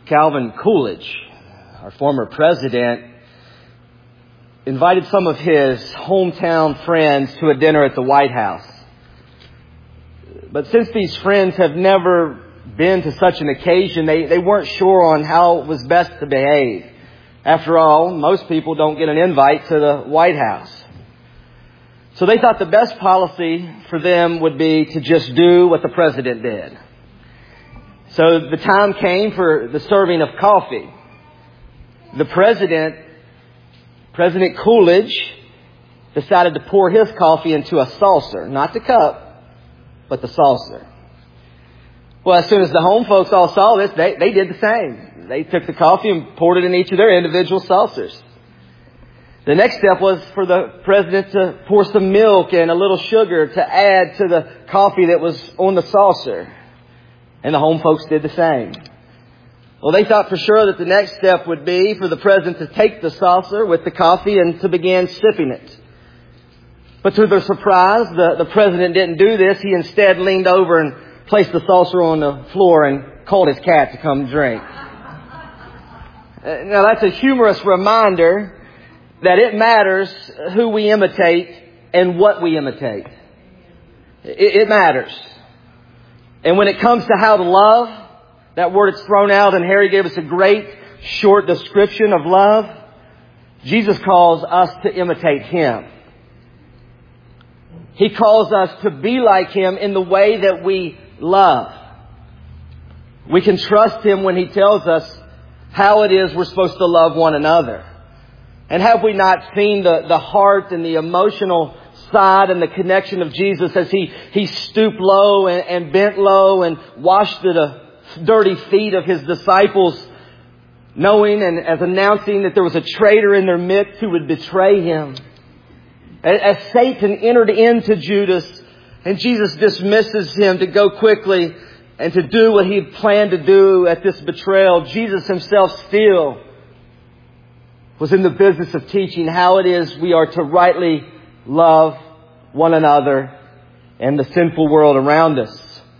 Calvin Coolidge, our former president, invited some of his hometown friends to a dinner at the White House. But since these friends have never been to such an occasion, they weren't sure on how it was best to behave. After all, most people don't get an invite to the White House. So they thought the best policy for them would be to just do what the president did. So the time came for the serving of coffee. The President Coolidge, decided to pour his coffee into a saucer. Not the cup, but the saucer. Well, as soon as the home folks all saw this, they did the same. They took the coffee and poured it in each of their individual saucers. The next step was for the President to pour some milk and a little sugar to add to the coffee that was on the saucer. And the home folks did the same. Well, they thought for sure that the next step would be for the President to take the saucer with the coffee and to begin sipping it. But to their surprise, the President didn't do this. He instead leaned over and placed the saucer on the floor and called his cat to come drink. Now, that's a humorous reminder that it matters who we imitate and what we imitate. It matters. And when it comes to how to love, that word is thrown out, and Harry gave us a great short description of love. Jesus calls us to imitate Him. He calls us to be like Him in the way that we love. We can trust Him when He tells us how it is we're supposed to love one another. And have we not seen the heart and the emotional side and the connection of Jesus as He stooped low and bent low and washed the dirty feet of His disciples, knowing and as announcing that there was a traitor in their midst who would betray Him. As Satan entered into Judas and Jesus dismisses him to go quickly and to do what He had planned to do at this betrayal, Jesus Himself still was in the business of teaching how it is we are to rightly love one another and the sinful world around us.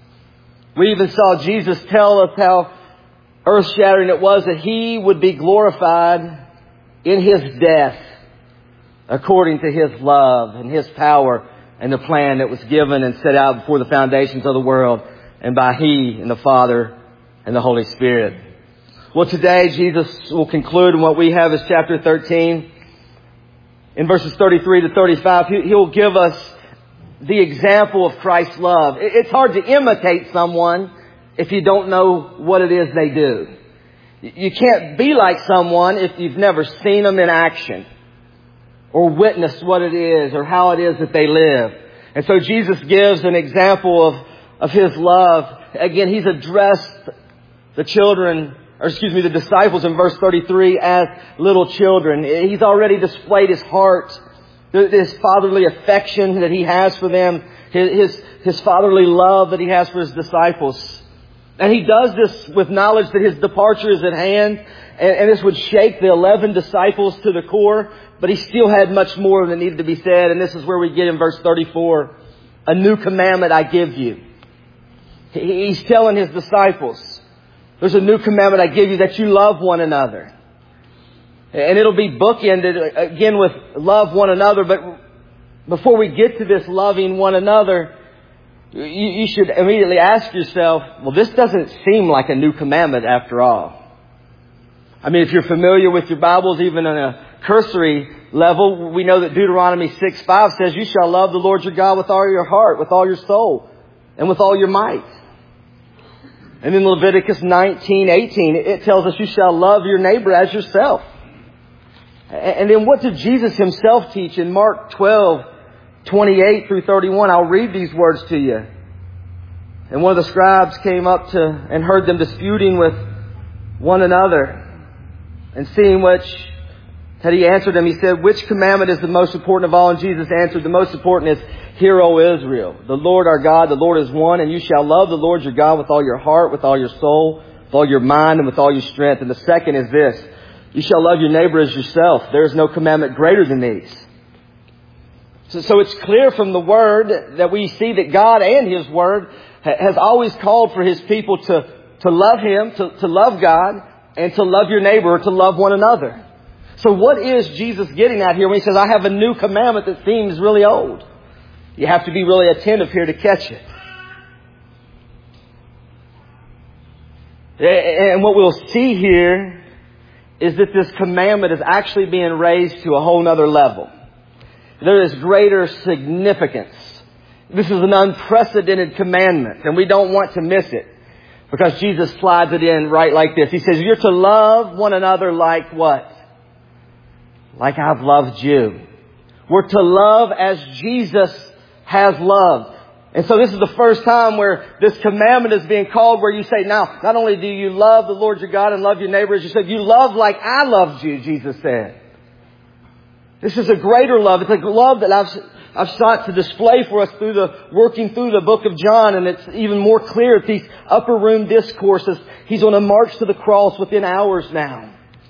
We even saw Jesus tell us how earth-shattering it was that He would be glorified in His death according to His love and His power and the plan that was given and set out before the foundations of the world and by He and the Father and the Holy Spirit. Well, today Jesus will conclude, and what we have is chapter 13. In verses 33 to 35, He'll give us the example of Christ's love. It's hard to imitate someone if you don't know what it is they do. You can't be like someone if you've never seen them in action or witnessed what it is or how it is that they live. And so Jesus gives an example of His love. Again, He's addressed the disciples in verse 33 as little children. He's already displayed His heart, this fatherly affection that He has for them, His fatherly love that He has for His disciples. And He does this with knowledge that His departure is at hand. And this would shake the 11 disciples to the core. But He still had much more that needed to be said. And this is where we get in verse 34. A new commandment I give you. He's telling His disciples, there's a new commandment I give you, that you love one another. And it'll be bookended again with love one another. But before we get to this loving one another, you should immediately ask yourself, well, this doesn't seem like a new commandment after all. I mean, if you're familiar with your Bibles, even on a cursory level, we know that Deuteronomy 6:5 says, you shall love the Lord your God with all your heart, with all your soul, and with all your might. And in Leviticus 19:18, it tells us you shall love your neighbor as yourself. And then what did Jesus Himself teach in Mark 12:28 through 31? I'll read these words to you. And one of the scribes came up and heard them disputing with one another. And seeing which had He answered them, He said, which commandment is the most important of all? And Jesus answered, the most important is, hear, O Israel, the Lord our God, the Lord is one, and you shall love the Lord your God with all your heart, with all your soul, with all your mind, and with all your strength. And the second is this, you shall love your neighbor as yourself. There is no commandment greater than these. So it's clear from the Word that we see that God and His Word has always called for His people to love Him, to love God, and to love your neighbor or to love one another. So what is Jesus getting at here when He says, I have a new commandment that seems really old? You have to be really attentive here to catch it. And what we'll see here is that this commandment is actually being raised to a whole nother level. There is greater significance. This is an unprecedented commandment, and we don't want to miss it because Jesus slides it in right like this. He says, you're to love one another like what? Like I've loved you. We're to love as Jesus has loved. And so this is the first time where this commandment is being called, where you say, now, not only do you love the Lord your God and love your neighbor, as you said, you love like I loved you, Jesus said. This is a greater love. It's a love that I've sought to display for us working through the book of John, and it's even more clear at these upper room discourses. He's on a march to the cross within hours now.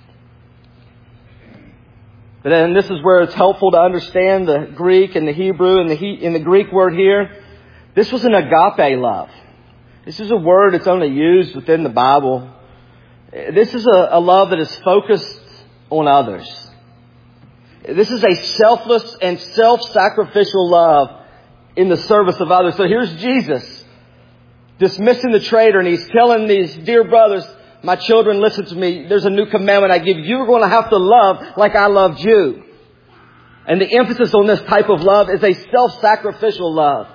And this is where it's helpful to understand the Greek and the Hebrew and the Greek word here. This was an agape love. This is a word that's only used within the Bible. This is a love that is focused on others. This is a selfless and self-sacrificial love in the service of others. So here's Jesus dismissing the traitor, and He's telling these dear brothers, my children, listen to me. There's a new commandment I give you. You're going to have to love like I loved you. And the emphasis on this type of love is a self-sacrificial love.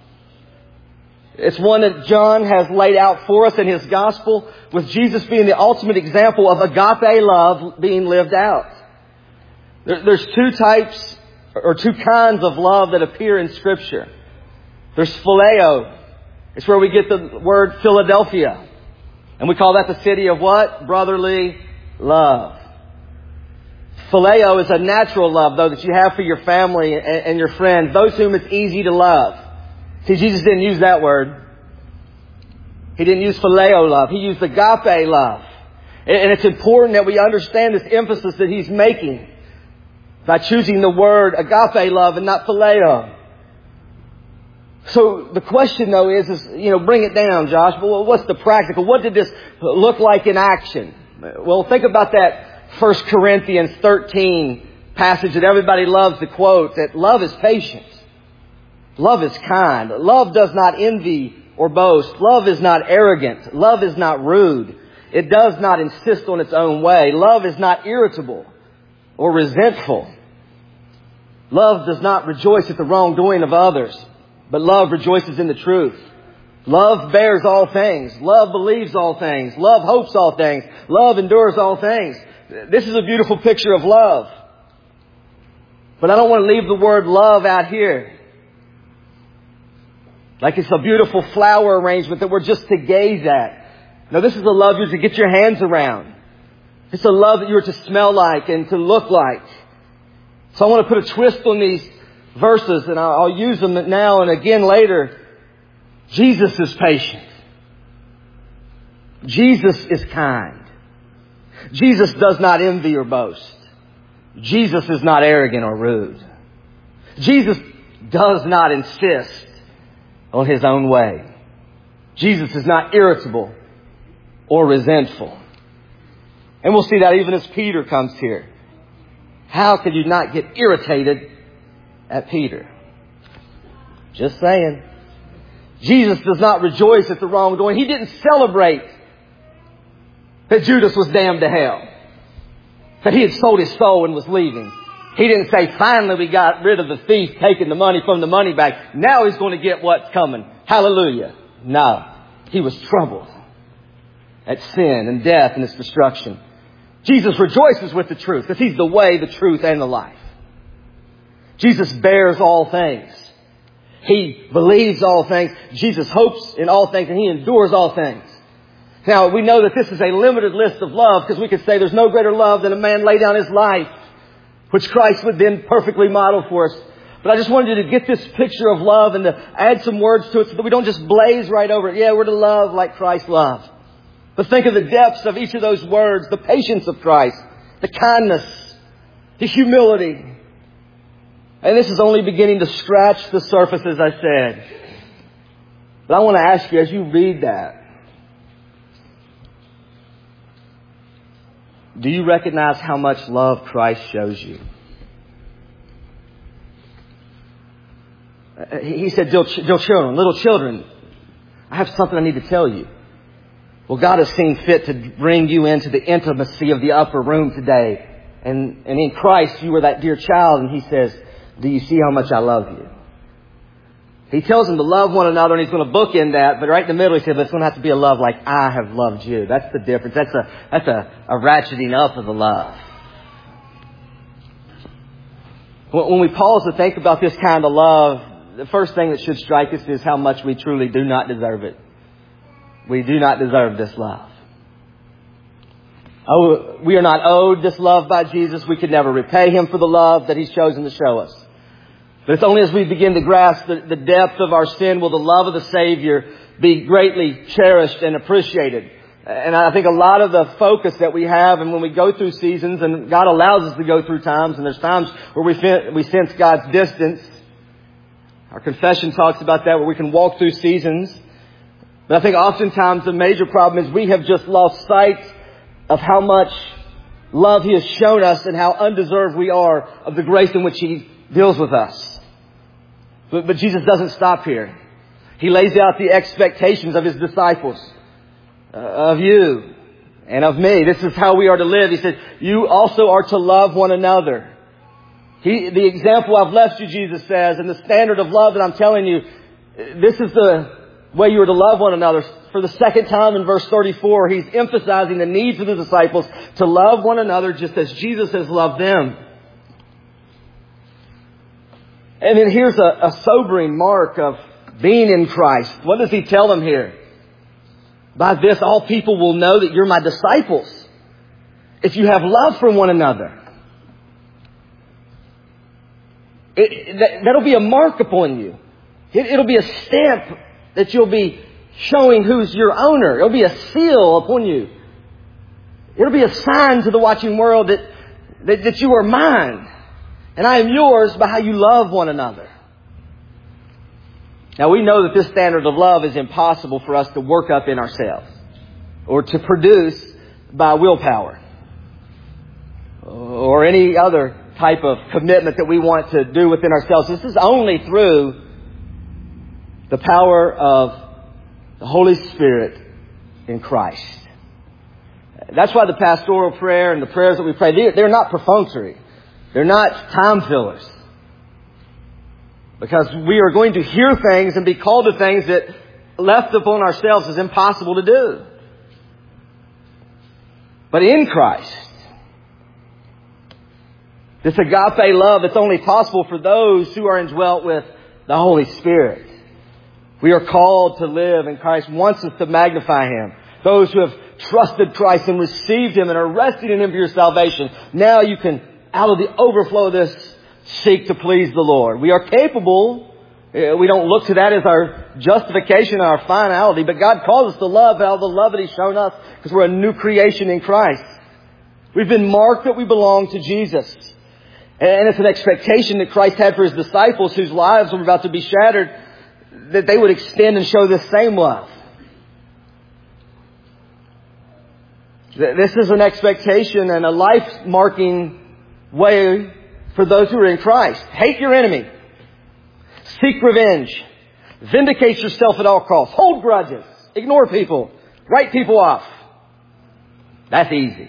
It's one that John has laid out for us in his gospel, with Jesus being the ultimate example of agape love being lived out. There's two types or two kinds of love that appear in Scripture. There's phileo. It's where we get the word Philadelphia. And we call that the city of what? Brotherly love. Phileo is a natural love, though, that you have for your family and your friends, those whom it's easy to love. See, Jesus didn't use that word. He didn't use phileo love. He used agape love. And it's important that we understand this emphasis that He's making by choosing the word agape love and not phileo. So the question, though, is bring it down, Josh. Well, what's the practical? What did this look like in action? Well, think about that 1 Corinthians 13 passage that everybody loves to quote, that love is patient. Love is kind. Love does not envy or boast. Love is not arrogant. Love is not rude. It does not insist on its own way. Love is not irritable or resentful. Love does not rejoice at the wrongdoing of others, but love rejoices in the truth. Love bears all things. Love believes all things. Love hopes all things. Love endures all things. This is a beautiful picture of love. But I don't want to leave the word love out here. Like it's a beautiful flower arrangement that we're just to gaze at. No, this is a love you're to get your hands around. It's a love that you're to smell like and to look like. So I want to put a twist on these verses, and I'll use them now and again later. Jesus is patient. Jesus is kind. Jesus does not envy or boast. Jesus is not arrogant or rude. Jesus does not insist on His own way. Jesus is not irritable or resentful. And we'll see that even as Peter comes here. How could you not get irritated at Peter? Just saying. Jesus does not rejoice at the wrongdoing. He didn't celebrate that Judas was damned to hell, that he had sold his soul and was leaving. He didn't say, finally we got rid of the thief taking the money from the money bag. Now he's going to get what's coming. Hallelujah. No. He was troubled at sin and death and its destruction. Jesus rejoices with the truth, because He's the way, the truth, and the life. Jesus bears all things. He believes all things. Jesus hopes in all things, and He endures all things. Now, we know that this is a limited list of love, because we could say there's no greater love than a man lay down his life, which Christ would then perfectly model for us. But I just wanted you to get this picture of love and to add some words to it so that we don't just blaze right over it. Yeah, we're to love like Christ loved. But think of the depths of each of those words, the patience of Christ, the kindness, the humility. And this is only beginning to scratch the surface, as I said. But I want to ask you, as you read that, Do you recognize how much love Christ shows you? He said, little children, I have something I need to tell you. Well, God has seen fit to bring you into the intimacy of the upper room today. And in Christ, you were that dear child. And He says, do you see how much I love you? He tells them to love one another, and He's going to bookend that. But right in the middle, He said, but it's going to have to be a love like I have loved you. That's the difference. That's a ratcheting up of the love. When we pause to think about this kind of love, the first thing that should strike us is how much we truly do not deserve it. We do not deserve this love. Oh, we are not owed this love by Jesus. We could never repay Him for the love that He's chosen to show us. But it's only as we begin to grasp the depth of our sin will the love of the Savior be greatly cherished and appreciated. And I think a lot of the focus that we have, and when we go through seasons, and God allows us to go through times, and there's times where we sense God's distance. Our confession talks about that, where we can walk through seasons. But I think oftentimes the major problem is we have just lost sight of how much love He has shown us and how undeserved we are of the grace in which He deals with us. But Jesus doesn't stop here. He lays out the expectations of His disciples, of you and of me. This is how we are to live. He said, you also are to love one another. The example I've left you, Jesus says, and the standard of love that I'm telling you, this is the way you are to love one another. For the second time in verse 34, He's emphasizing the needs of the disciples to love one another just as Jesus has loved them. And then here's a sobering mark of being in Christ. What does He tell them here? By this, all people will know that you're my disciples, if you have love for one another. That'll be a mark upon you. It'll be a stamp that you'll be showing who's your owner. It'll be a seal upon you. It'll be a sign to the watching world that you are mine. And I am yours by how you love one another. Now we know that this standard of love is impossible for us to work up in ourselves or to produce by willpower or any other type of commitment that we want to do within ourselves. This is only through the power of the Holy Spirit in Christ. That's why the pastoral prayer and the prayers that we pray, they're not perfunctory. They're not time fillers. Because we are going to hear things and be called to things that left upon ourselves is impossible to do. But in Christ, this agape love that's only possible for those who are indwelt with the Holy Spirit. We are called to live, and Christ wants us to magnify Him. Those who have trusted Christ and received Him and are resting in Him for your salvation, now you can, out of the overflow of this, seek to please the Lord. We are capable. We don't look to that as our justification, our finality, but God calls us to love out of the love that He's shown us because we're a new creation in Christ. We've been marked that we belong to Jesus. And it's an expectation that Christ had for His disciples whose lives were about to be shattered, that they would extend and show this same love. This is an expectation and a life-marking way for those who are in Christ. Hate your enemy. Seek revenge. Vindicate yourself at all costs. Hold grudges. Ignore people. Write people off. That's easy.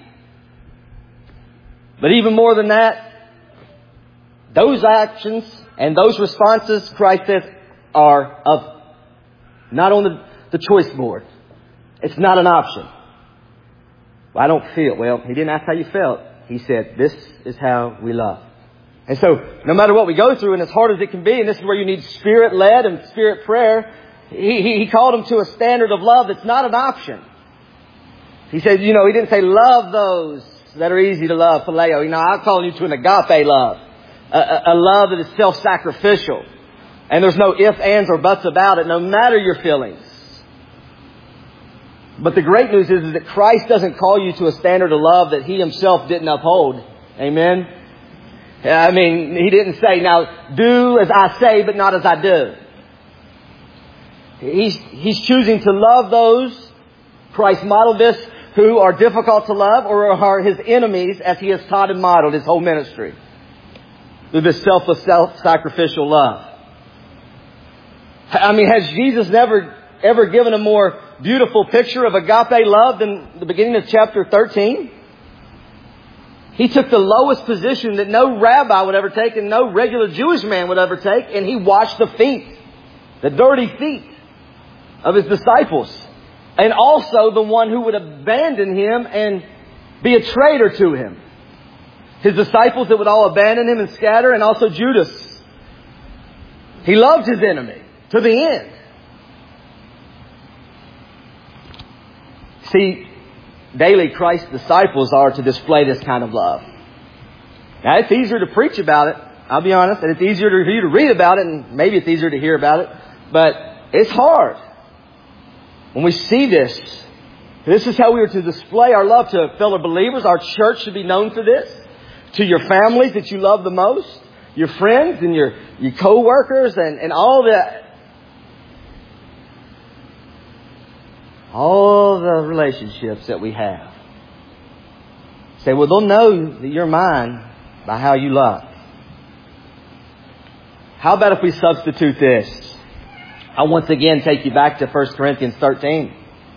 But even more than that, those actions and those responses, Christ says, are not on the choice board. It's not an option. Well, I don't feel. Well, He didn't ask how you felt. He said, this is how we love. And so, no matter what we go through, and as hard as it can be, and this is where you need Spirit-led and Spirit prayer, He called them to a standard of love that's not an option. He said, He didn't say love those that are easy to love, phileo. I'm calling you to an agape love. A love that is self-sacrificial. And there's no ifs, ands, or buts about it, no matter your feelings. But the great news is that Christ doesn't call you to a standard of love that He Himself didn't uphold. Amen? I mean, He didn't say, now do as I say, but not as I do. He's choosing to love those. Christ modeled this who are difficult to love or are His enemies as He has taught and modeled His whole ministry through this selfless, self-sacrificial love. I mean, has Jesus ever given a more beautiful picture of agape love than the beginning of chapter 13? He took the lowest position that no rabbi would ever take and no regular Jewish man would ever take, and He washed the feet, the dirty feet of His disciples. And also the one who would abandon Him and be a traitor to Him. His disciples that would all abandon Him and scatter, and also Judas. He loved His enemy to the end. See, daily Christ's disciples are to display this kind of love. Now, it's easier to preach about it, I'll be honest, and it's easier for you to read about it, and maybe it's easier to hear about it, but it's hard. When we see this is how we are to display our love to fellow believers. Our church should be known for this. To your families that you love the most, your friends and your co-workers and all the relationships that we have. Say, well, they'll know that you're mine by how you love. How about if we substitute this? I'll once again take you back to 1 Corinthians 13.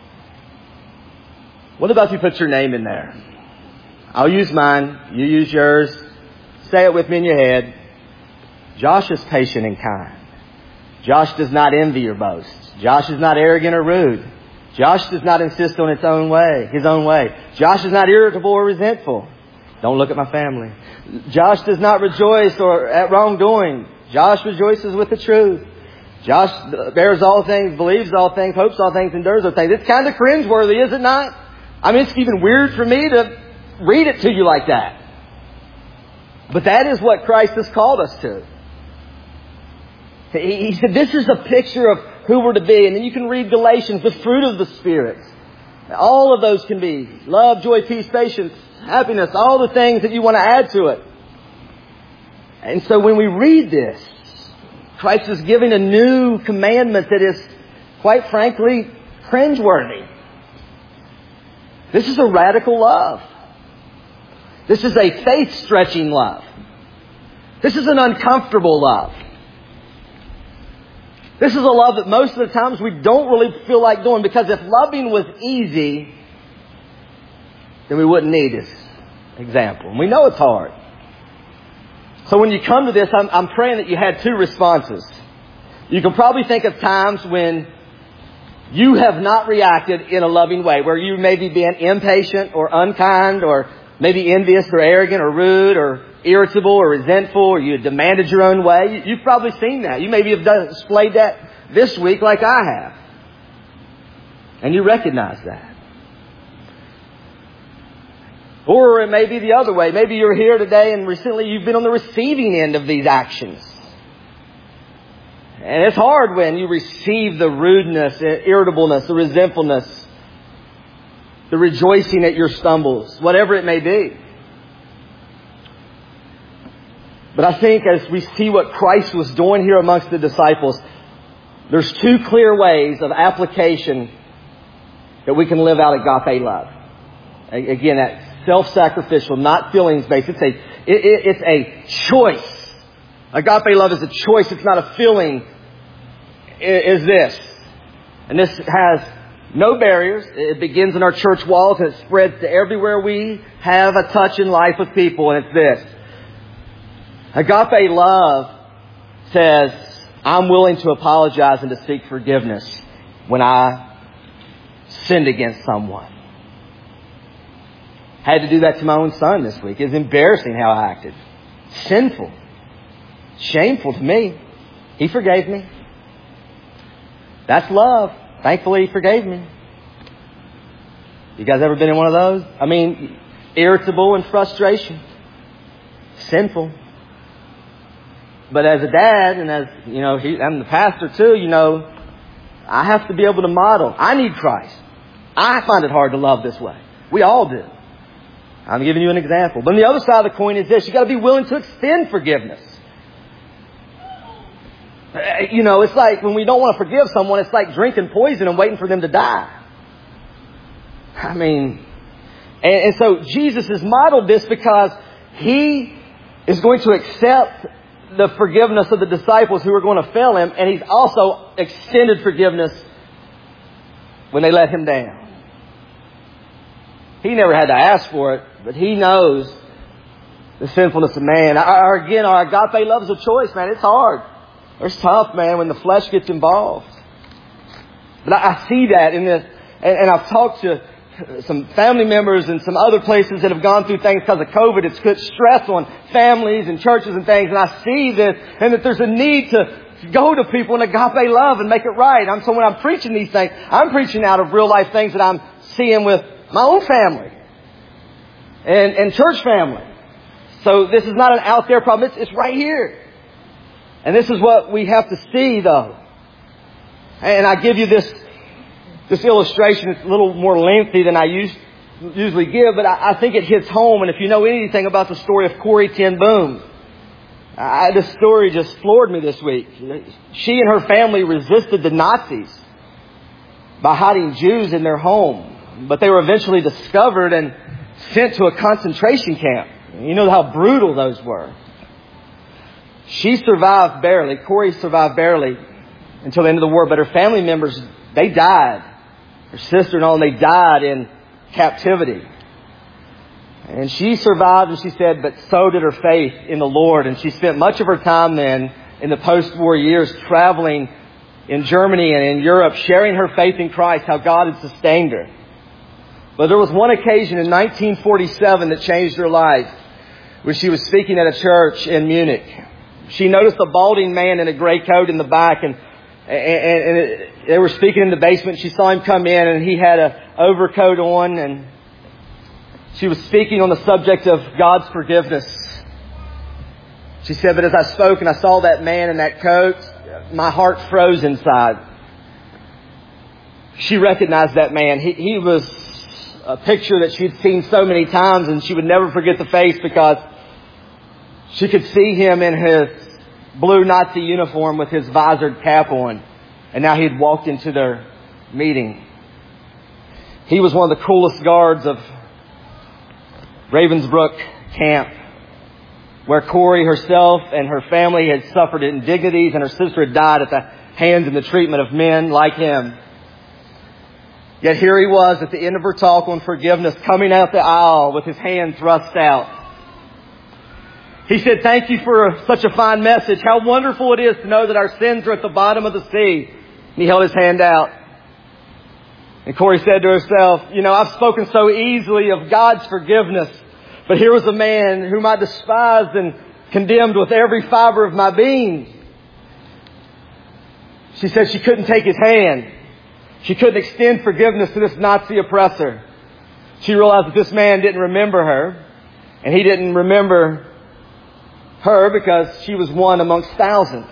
What about if you put your name in there? I'll use mine. You use yours. Say it with me in your head. Josh is patient and kind. Josh does not envy or boast. Josh is not arrogant or rude. Josh does not insist on his own way. Josh is not irritable or resentful. Don't look at my family. Josh does not rejoice at wrongdoing. Josh rejoices with the truth. Josh bears all things, believes all things, hopes all things, endures all things. It's kind of cringeworthy, is it not? I mean, it's even weird for me to read it to you like that. But that is what Christ has called us to. He said this is a picture of who we're to be. And then you can read Galatians, the fruit of the Spirit. All of those can be love, joy, peace, patience, happiness, all the things that you want to add to it. And so when we read this, Christ is giving a new commandment that is, quite frankly, cringeworthy. This is a radical love. This is a faith-stretching love. This is an uncomfortable love. This is a love that most of the times we don't really feel like doing, because if loving was easy, then we wouldn't need this example. And we know it's hard. So when you come to this, I'm praying that you had two responses. You can probably think of times when you have not reacted in a loving way, where you may be being impatient or unkind or maybe envious or arrogant or rude or irritable or resentful, or you demanded your own way. You've probably seen that. You maybe have displayed that this week like I have. And you recognize that. Or it may be the other way. Maybe you're here today and recently you've been on the receiving end of these actions. And it's hard when you receive the rudeness, the irritableness, the resentfulness, the rejoicing at your stumbles, whatever it may be. But I think as we see what Christ was doing here amongst the disciples, there's two clear ways of application that we can live out agape love. Again, that self-sacrificial, not feelings-based. It's a choice. Agape love is a choice. It's not a feeling. Is this. And this has no barriers. It begins in our church walls and it spreads to everywhere we have a touch in life with people. And it's this. Agape love says, I'm willing to apologize and to seek forgiveness when I sinned against someone. I had to do that to my own son this week. It was embarrassing how I acted. Sinful. Shameful to me. He forgave me. That's love. Thankfully, He forgave me. You guys ever been in one of those? I mean, irritable and frustration. Sinful. But as a dad, and as, I'm the pastor too, I have to be able to model. I need Christ. I find it hard to love this way. We all do. I'm giving you an example. But on the other side of the coin is this. You've got to be willing to extend forgiveness. It's like when we don't want to forgive someone, it's like drinking poison and waiting for them to die. I mean, And so Jesus has modeled this because He is going to accept the forgiveness of the disciples who are going to fail Him. And He's also extended forgiveness when they let Him down. He never had to ask for it, but He knows the sinfulness of man. Our agape love is a choice, man. It's hard. It's tough, man, when the flesh gets involved. But I see that in this, and I've talked to some family members and some other places that have gone through things because of COVID. It's put stress on families and churches and things. And I see this, and that there's a need to go to people in agape love and make it right. So when I'm preaching these things, I'm preaching out of real life things that I'm seeing with my own family and church family. So this is not an out there problem. It's right here. And this is what we have to see, though. And I give you this illustration. It's a little more lengthy than I usually give, but I think it hits home. And if you know anything about the story of Corrie ten Boom, this story just floored me this week. She and her family resisted the Nazis by hiding Jews in their home. But they were eventually discovered and sent to a concentration camp. You know how brutal those were. She survived barely. Corrie survived barely until the end of the war. But her family members, they died. Her sister and all, they died in captivity. And she survived, and she said, but so did her faith in the Lord. And she spent much of her time then in the post-war years traveling in Germany and in Europe, sharing her faith in Christ, how God had sustained her. But there was one occasion in 1947 that changed her life when she was speaking at a church in Munich. She noticed a balding man in a gray coat in the back, and they were speaking in the basement. She saw him come in, and he had an overcoat on, and she was speaking on the subject of God's forgiveness. She said, but as I spoke and I saw that man in that coat, my heart froze inside. She recognized that man. He was a picture that she'd seen so many times, and she would never forget the face because she could see him in his blue Nazi uniform with his visored cap on. And now he'd walked into their meeting. He was one of the coolest guards of Ravensbrück camp, where Corrie herself and her family had suffered indignities, and her sister had died at the hands and the treatment of men like him. Yet here he was at the end of her talk on forgiveness, coming out the aisle with his hand thrust out. He said, thank you for such a fine message. How wonderful it is to know that our sins are at the bottom of the sea. And he held his hand out. And Corrie said to herself, I've spoken so easily of God's forgiveness, but here was a man whom I despised and condemned with every fiber of my being. She said she couldn't take his hand. She couldn't extend forgiveness to this Nazi oppressor. She realized that this man didn't remember her, and he didn't remember her because she was one amongst thousands.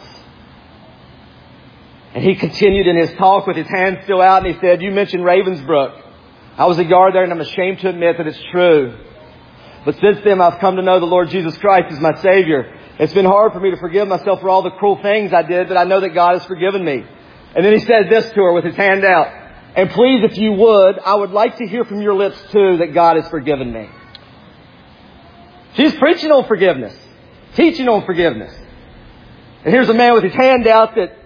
And he continued in his talk with his hand still out, and he said, you mentioned Ravensbrück. I was a guard there, and I'm ashamed to admit that it's true. But since then, I've come to know the Lord Jesus Christ as my Savior. It's been hard for me to forgive myself for all the cruel things I did, but I know that God has forgiven me. And then he said this to her with his hand out. And please, if you would, I would like to hear from your lips too that God has forgiven me. She's preaching on forgiveness. Teaching on forgiveness. And here's a man with his hand out that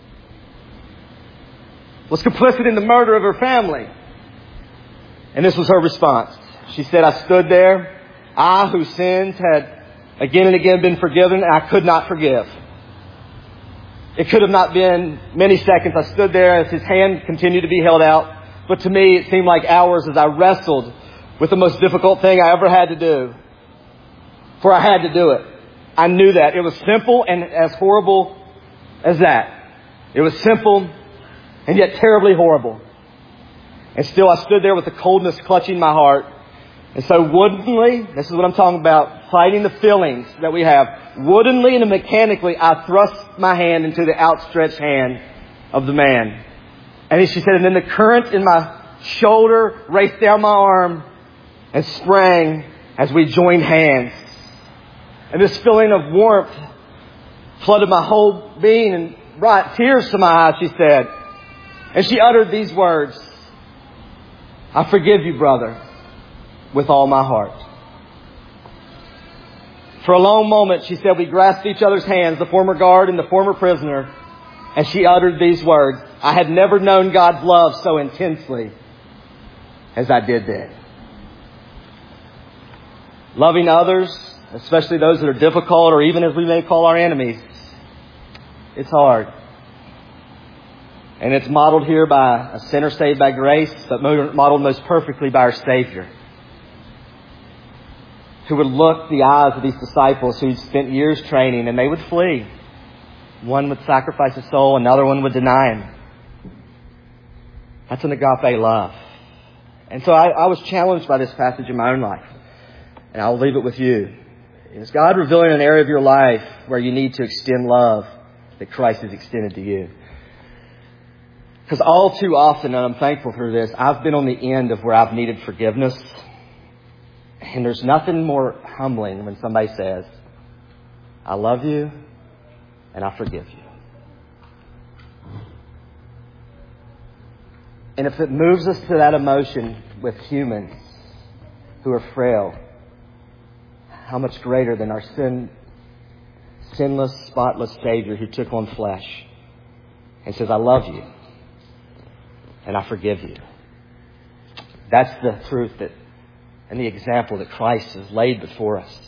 was complicit in the murder of her family. And this was her response. She said, I stood there, I whose sins had again and again been forgiven, and I could not forgive. It could have not been many seconds. I stood there as his hand continued to be held out. But to me, it seemed like hours as I wrestled with the most difficult thing I ever had to do. For I had to do it. I knew that. It was simple and as horrible as that. It was simple and yet terribly horrible. And still I stood there with the coldness clutching my heart. And so woodenly, this is what I'm talking about, fighting the feelings that we have. Woodenly and mechanically, I thrust my hand into the outstretched hand of the man. And she said, and then the current in my shoulder raced down my arm and sprang as we joined hands. And this feeling of warmth flooded my whole being and brought tears to my eyes, she said. And she uttered these words, I forgive you, brother. with all my heart. For a long moment, she said, we grasped each other's hands, the former guard and the former prisoner, and she uttered these words, I had never known God's love so intensely as I did then. Loving others, especially those that are difficult, or even as we may call our enemies, it's hard. And it's modeled here by a sinner saved by grace, but modeled most perfectly by our Savior, who would look the eyes of these disciples who'd spent years training, and they would flee. One would sacrifice his soul, another one would deny him. That's an agape love. And so I was challenged by this passage in my own life. And I'll leave it with you. Is God revealing an area of your life where you need to extend love that Christ has extended to you? Because all too often, and I'm thankful for this, I've been on the end of where I've needed forgiveness. And there's nothing more humbling when somebody says, I love you and I forgive you. And if it moves us to that emotion with humans who are frail, how much greater than our sinless, spotless Savior who took on flesh and says, I love you and I forgive you. That's the truth and the example that Christ has laid before us.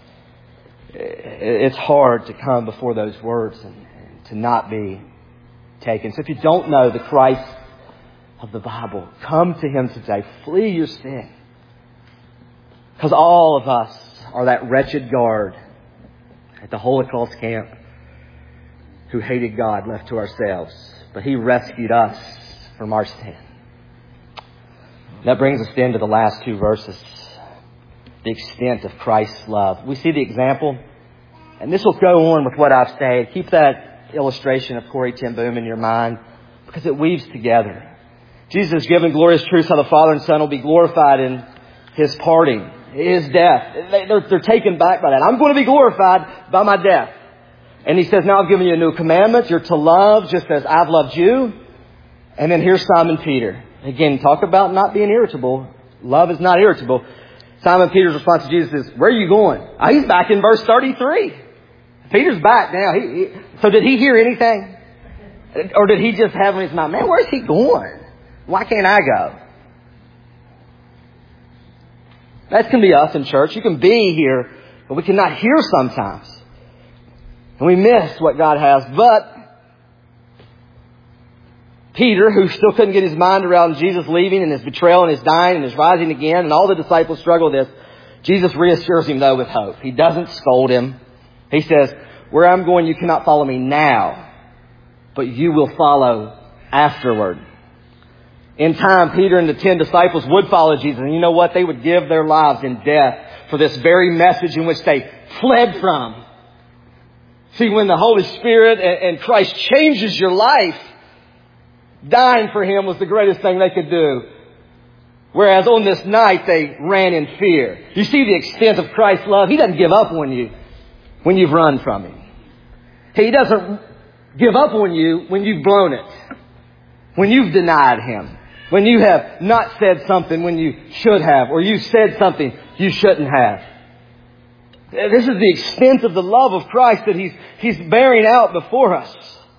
It's hard to come before those words and to not be taken. So if you don't know the Christ of the Bible, come to Him today. Flee your sin. Because all of us are that wretched guard at the Holocaust camp who hated God left to ourselves. But He rescued us from our sin. That brings us then to the last two verses. The extent of Christ's love. We see the example. And this will go on with what I've said. Keep that illustration of Corrie ten Boom in your mind, because it weaves together. Jesus has given glorious truths how the Father and Son will be glorified in His parting, His death. They're taken back by that. I'm going to be glorified by my death. And He says, now I've given you a new commandment. You're to love just as I've loved you. And then here's Simon Peter. Again, talk about not being irritable. Love is not irritable. Simon Peter's response to Jesus is, where are you going? He's back in verse 33. Peter's back now. So did he hear anything? Or did he just have in his mind, man, where's he going? Why can't I go? That can be us in church. You can be here, but we cannot hear sometimes. And we miss what God has. But Peter, who still couldn't get his mind around Jesus leaving and His betrayal and His dying and His rising again, and all the disciples struggle with this, Jesus reassures him, though, with hope. He doesn't scold him. He says, where I'm going, you cannot follow me now, but you will follow afterward. In time, Peter and the 10 disciples would follow Jesus. And you know what? They would give their lives in death for this very message in which they fled from. See, when the Holy Spirit and Christ changes your life, dying for Him was the greatest thing they could do. Whereas on this night, they ran in fear. You see the extent of Christ's love. He doesn't give up on you when you've run from Him. He doesn't give up on you when you've blown it. When you've denied Him. When you have not said something when you should have. Or you said something you shouldn't have. This is the extent of the love of Christ that He's bearing out before us.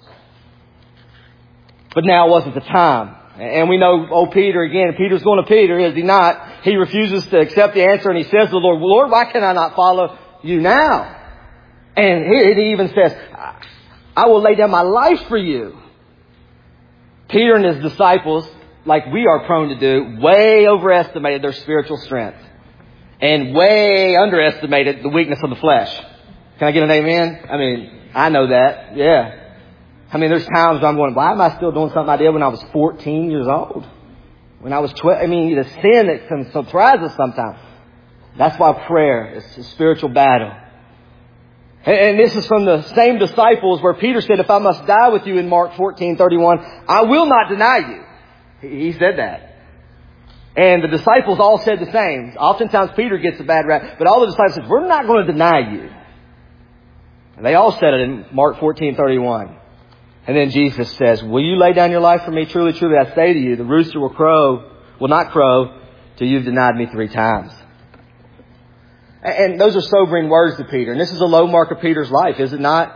But now wasn't the time. And we know, Peter again, Peter's going to Peter, is he not? He refuses to accept the answer and he says to the Lord, Lord, why can I not follow you now? And he even says, I will lay down my life for you. Peter and his disciples, like we are prone to do, way overestimated their spiritual strength. And way underestimated the weakness of the flesh. Can I get an amen? I mean, I know that. Yeah. I mean, there's times I'm going, why am I still doing something I did when I was 14 years old? When I was 12, I mean, the sin that can surprise us sometimes. That's why prayer is a spiritual battle. And this is from the same disciples where Peter said, if I must die with you in Mark 14:31, I will not deny you. He said that. And the disciples all said the same. Oftentimes Peter gets a bad rap, but all the disciples said, we're not going to deny you. And they all said it in Mark 14:31. And then Jesus says, will you lay down your life for me? Truly, truly, I say to you, the rooster will not crow till you've denied me 3 times. And those are sobering words to Peter. And this is a low mark of Peter's life, is it not?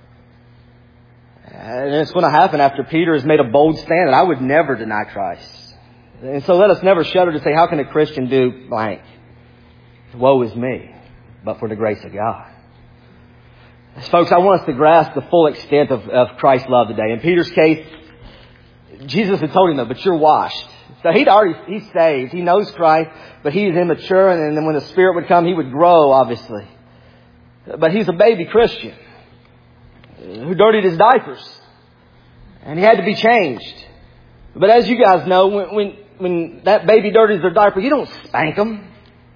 And it's going to happen after Peter has made a bold stand that I would never deny Christ. And so let us never shudder to say, how can a Christian do blank? Woe is me, but for the grace of God. Folks, I want us to grasp the full extent of Christ's love today. In Peter's case, Jesus had told him, though, but you're washed. So he's saved. He knows Christ, but he's immature. And then when the Spirit would come, he would grow, obviously. But he's a baby Christian who dirtied his diapers. And he had to be changed. But as you guys know, when that baby dirties their diaper, you don't spank them.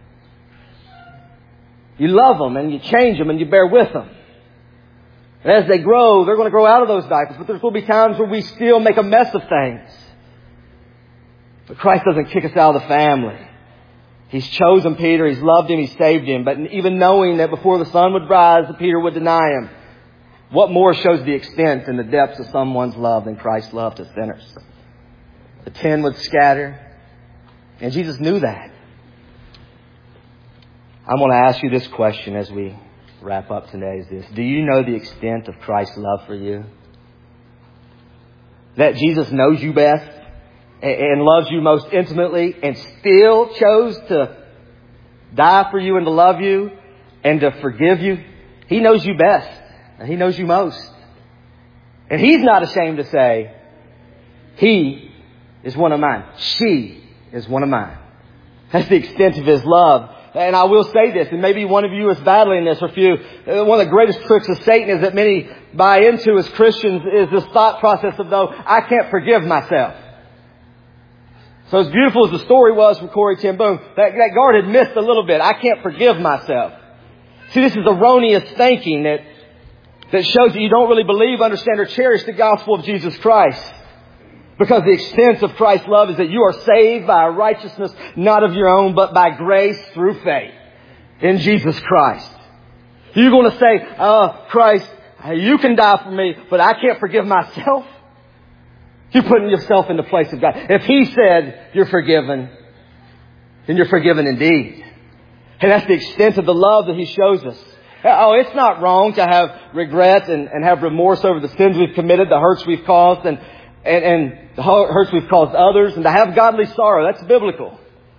You love them and you change them and you bear with them. And as they grow, they're going to grow out of those diapers. But there's going to be times where we still make a mess of things. But Christ doesn't kick us out of the family. He's chosen Peter. He's loved him. He's saved him. But even knowing that before the sun would rise, that Peter would deny him, what more shows the extent and the depths of someone's love than Christ's love to sinners? The 10 would scatter. And Jesus knew that. I'm going to ask you this question as we wrap up today is this. Do you know the extent of Christ's love for you? That Jesus knows you best and loves you most intimately and still chose to die for you and to love you and to forgive you. He knows you best and He knows you most. And He's not ashamed to say, He is one of mine. She is one of mine. That's the extent of His love. And I will say this, and maybe one of you is battling this, or a few. One of the greatest tricks of Satan is that many buy into as Christians is this thought process of, though, I can't forgive myself. So as beautiful as the story was from Corrie ten Boom, that guard had missed a little bit. I can't forgive myself. See, this is erroneous thinking that shows that you don't really believe, understand, or cherish the gospel of Jesus Christ. Because the extent of Christ's love is that you are saved by a righteousness not of your own, but by grace through faith in Jesus Christ. You're going to say, Christ, you can die for me, but I can't forgive myself. You're putting yourself in the place of God. If He said you're forgiven, then you're forgiven indeed. And that's the extent of the love that He shows us. Oh, it's not wrong to have regret and have remorse over the sins we've committed, the hurts we've caused, and the hurts we've caused others, and to have godly sorrow. That's biblical.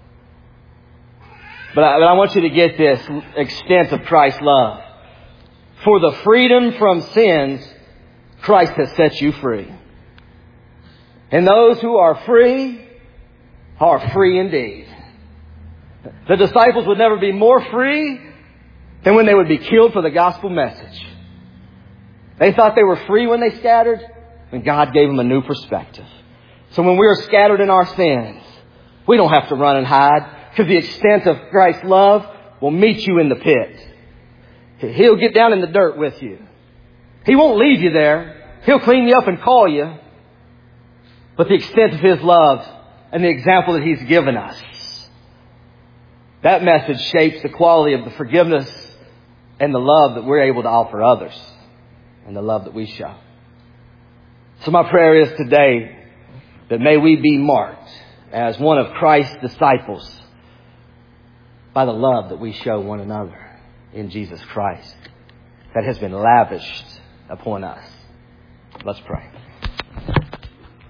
But I want you to get this extent of Christ's love. For the freedom from sins, Christ has set you free. And those who are free indeed. The disciples would never be more free than when they would be killed for the gospel message. They thought they were free when they scattered, and God gave them a new perspective. So when we are scattered in our sins, we don't have to run and hide, because the extent of Christ's love will meet you in the pit. He'll get down in the dirt with you. He won't leave you there. He'll clean you up and call you. But the extent of His love and the example that He's given us, that message shapes the quality of the forgiveness and the love that we're able to offer others and the love that we show. So my prayer is today that may we be marked as one of Christ's disciples by the love that we show one another in Jesus Christ that has been lavished upon us. Let's pray.